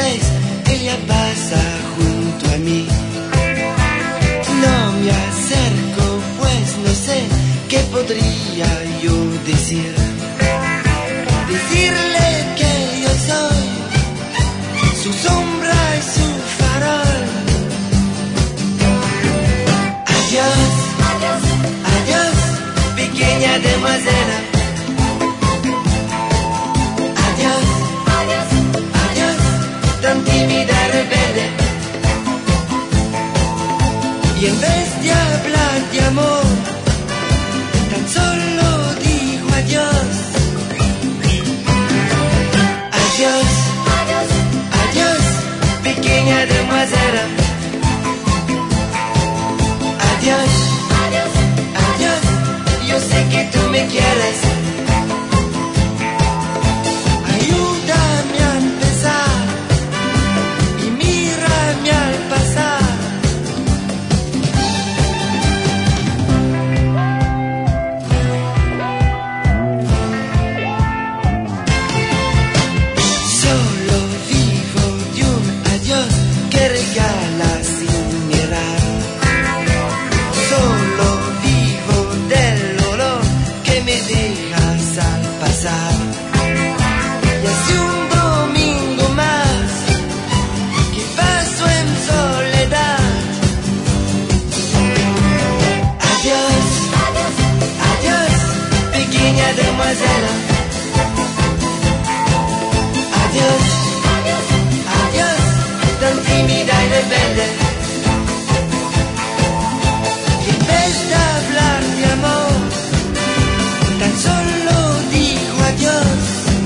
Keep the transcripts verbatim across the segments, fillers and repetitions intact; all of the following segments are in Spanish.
seis, ella pasa junto a mí. No me acerco, pues no sé qué podría yo decir. Decirle que yo soy su sombra y su farol. Adiós, adiós, adiós, pequeña demoiselle. Adiós, adiós, adiós, tan tímida rebelde. Y en vez de hablar de amor, tan solo digo adiós. Adiós, adiós, adiós, pequeña demoiselle. Adiós, adiós, adiós, yo sé que tú me quieres. Ayúdame a empezar y mírame al pasar. Solo vivo de un adiós que regala sin mirar. Solo vivo del olor que me dejas al pasar. Y hace un domingo más que paso en soledad. Adiós, adiós, adiós, pequeña demoiselle. Adiós, adiós, adiós, tan tímida y rebelde. Y en vez de hablar de amor, tan solo digo adiós.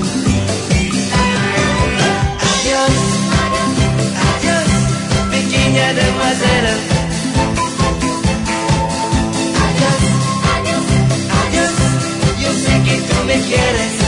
Adiós, adiós, pequeña demoiselle. Adiós, adiós, adiós, yo sé que tú me quieres.